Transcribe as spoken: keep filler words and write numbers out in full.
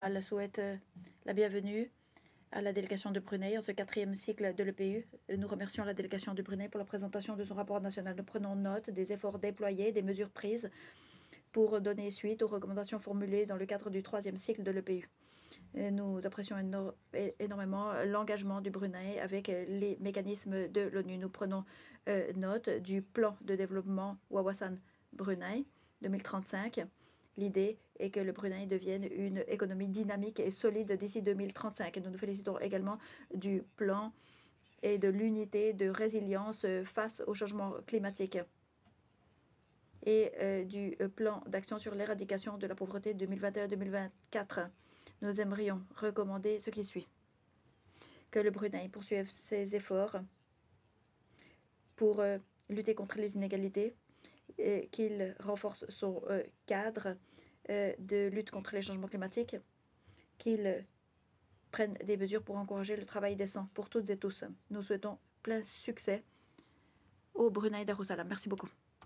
Elle souhaite euh, la bienvenue à la délégation de Brunei en ce quatrième cycle de l'E P U. Nous remercions la délégation du Brunei pour la présentation de son rapport national. Nous prenons note des efforts déployés, des mesures prises pour donner suite aux recommandations formulées dans le cadre du troisième cycle de l'E P U. Et nous apprécions éno énormément l'engagement du Brunei avec les mécanismes de l'ONU. Nous prenons euh, note du plan de développement Wawasan Brunei deux mille trente-cinq. L'idée est que le Brunei devienne une économie dynamique et solide d'ici deux mille trente-cinq. Et nous nous félicitons également du plan et de l'unité de résilience face au changement climatique et euh, du plan d'action sur l'éradication de la pauvreté deux mille vingt et un deux mille vingt-quatre. Nous aimerions recommander ce qui suit. Que le Brunei poursuive ses efforts pour euh, lutter contre les inégalités, qu'il renforce son euh, cadre euh, de lutte contre les changements climatiques, qu'il prenne des mesures pour encourager le travail décent pour toutes et tous. Nous souhaitons plein succès au Brunei Darussalam. Merci beaucoup.